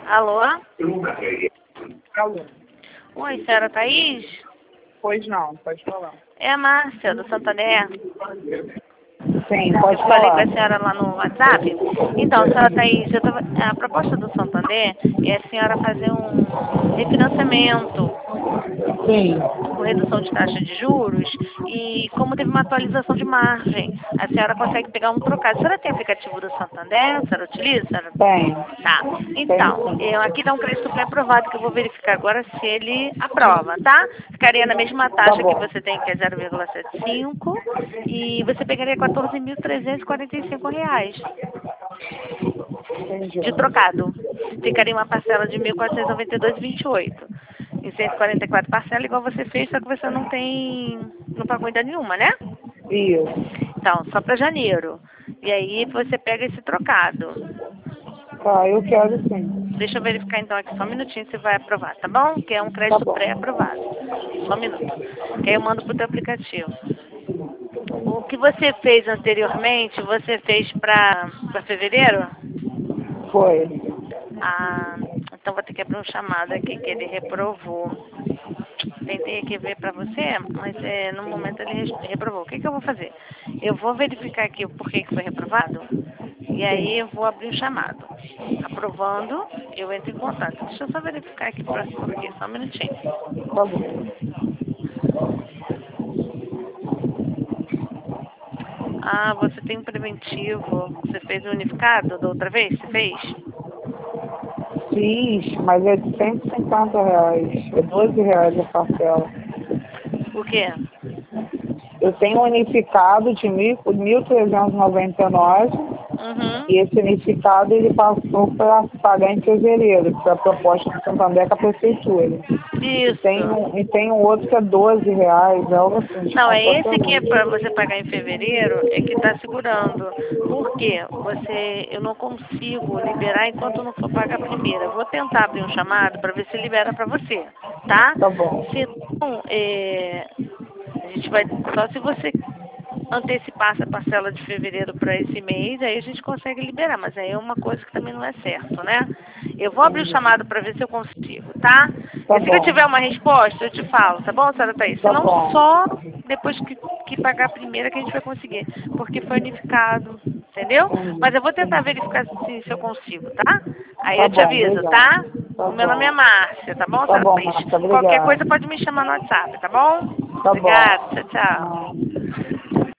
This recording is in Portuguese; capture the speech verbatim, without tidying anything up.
Alô? Alô? Oi, senhora Thaís? Pois não, pode falar. É a Márcia, do Santander. Sim, pode Eu falei com falar. a senhora lá no WhatsApp. Então, senhora Thaís, eu tava, a proposta do Santander é a senhora fazer um refinanciamento Sim. com redução de taxa de juros e como teve uma atualização de margem, a senhora consegue pegar um trocado. A senhora tem aplicativo do Santander? A senhora utiliza? A senhora... Tem. Tá. Tem Então, sim. eu, aqui dá um crédito pré-aprovado que eu vou verificar agora se ele aprova, tá? Ficaria na mesma Tá taxa que bom. você tem, que é zero vírgula setenta e cinco, e você pegaria quatorze mil trezentos e quarenta e cinco reais Entendi. de trocado. Ficaria uma parcela de mil quatrocentos e noventa e dois vírgula vinte e oito. Em cento e quarenta e quatro parcelas, igual você fez, só que você não tem, não pagou ainda nenhuma, né? Isso. Então, só para janeiro. E aí você pega esse trocado. Tá, eu quero sim. Deixa eu verificar então aqui só um minutinho se vai aprovar, tá bom? Que é um Tá crédito bom. pré-aprovado. Só um minuto. Que aí eu mando pro teu aplicativo. O que você fez anteriormente, você fez para fevereiro? Foi. Ah, então vou ter que abrir um chamado aqui que ele reprovou. Tentei aqui ver para você, mas é, no momento ele res- reprovou. O que, que eu vou fazer? Eu vou verificar aqui o porquê que foi reprovado e aí eu vou abrir um chamado. Aprovando, eu entro em contato. Deixa eu só verificar aqui pra, por quê, só um minutinho. Tá bom. Ah, você tem um preventivo. Você fez o unificado da outra vez? Você fez? Fiz, mas é de cento e cinquenta reais. É doze reais a parcela. O quê? Eu tenho um unificado de mil trezentos e noventa e nove Uhum. e esse unificado ele passou para pagar em fevereiro, que foi a proposta do Santander com a prefeitura. E tem Isso. um, e tem um outro que é doze reais, algo assim. Não, é esse que é Completamente. para você pagar em fevereiro, é que está segurando. Por quê? Você, eu não consigo liberar enquanto não for pagar a primeira. Eu vou tentar abrir um chamado para ver se libera para você, tá? Tá bom. Se não, é, a gente vai, só se você antecipar essa parcela de fevereiro para esse mês, aí a gente consegue liberar, mas aí é uma coisa que também não é certo, né? Eu vou abrir o Entendi. chamado para ver se eu consigo, tá? E Tá assim que eu bom. tiver uma resposta, eu te falo, tá bom, senhora Thaís? Se Tá não, bom. só depois que, que pagar a primeira que a gente vai conseguir, porque foi unificado, entendeu? Mas Entendi. eu vou tentar Entendi. verificar se, se eu consigo, tá? Aí Tá eu te bom, aviso, obrigado. tá? Tá O meu nome é bom. Márcia, tá bom, Tá senhora bom, Thaís? Marta, Qualquer obrigado. coisa pode me chamar no WhatsApp, tá bom? Tá bom. Obrigada, tchau, tchau. Ah.